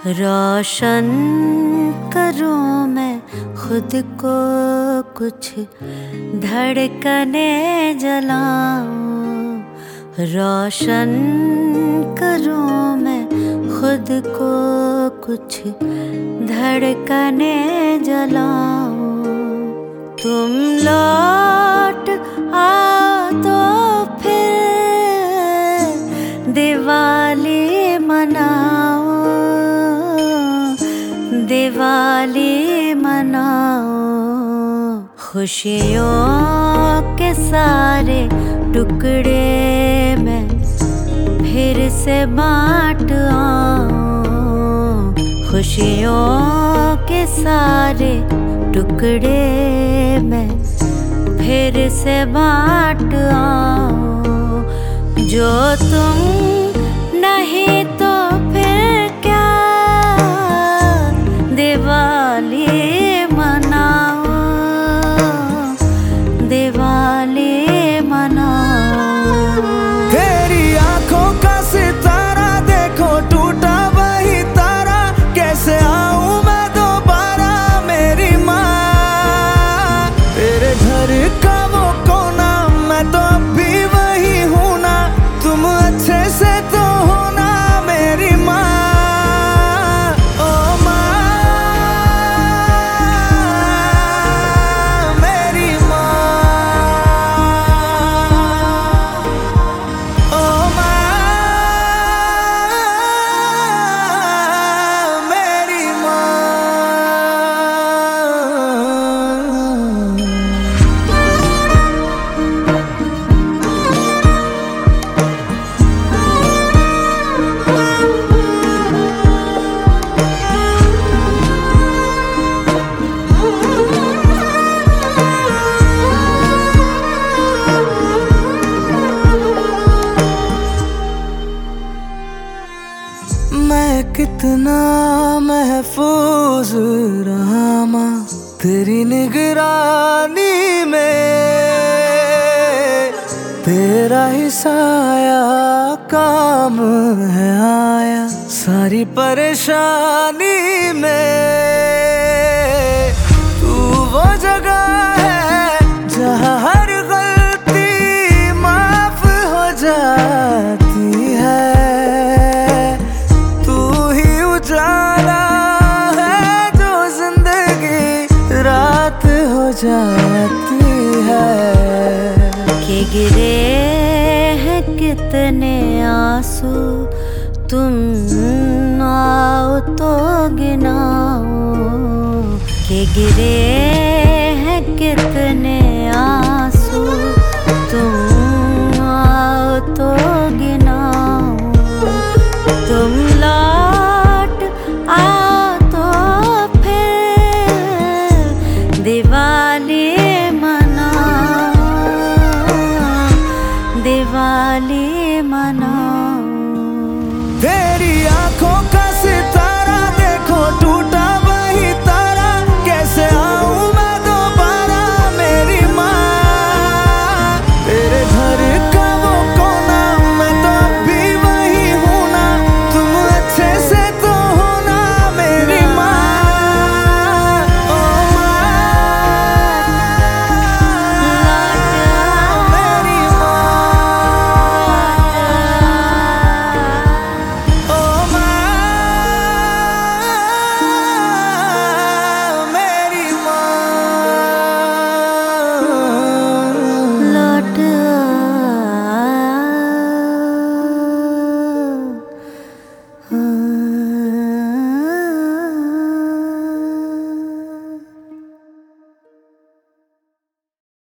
रोशन करूं मैं खुद को, कुछ धड़कने जलाऊं। रोशन करूं मैं खुद को, कुछ धड़कने जलाऊं। तुम लौट आओ तो फिर दिवाली मनाओ, दिवाली मनाओ। खुशियों के सारे टुकड़े मैं फिर से बांट आऊं। खुशियों के सारे टुकड़े मैं फिर से बांट आऊं। जो तुम नहीं तो फिर क्या दिवाली मनाओ, दिवाली मनाओ। तेरी आंखों का सितारा देखो टूटा वही तारा, कैसे आऊं मैं दोबारा मेरी माँ। तेरे घर का वो कोना मैं तो अब भी वही हूं ना, तुम अच्छे से तो हो ना मेरी माँ। ओ माँ मेरी माँ, ओ माँ मेरी माँ। मैं कितना महफूज रहा माँ तेरी निगरानी में, तेरा ही साया काम है आया सारी परेशानी में। तू वो जगह है जहाँ हर गलती माफ हो जाती है। उजाला है जो जिंदगी रात हो जाती है। कि गिरे हैं कितने आंसू, तुम आओ तो गिनाओ। कि गिरे हैं कितने आंसू, तुम आओ तो गिनाओ। तुम लौट आओ तो फिर दिवाली मनाओ, दिवाली मनाओ। तेरी आंखों का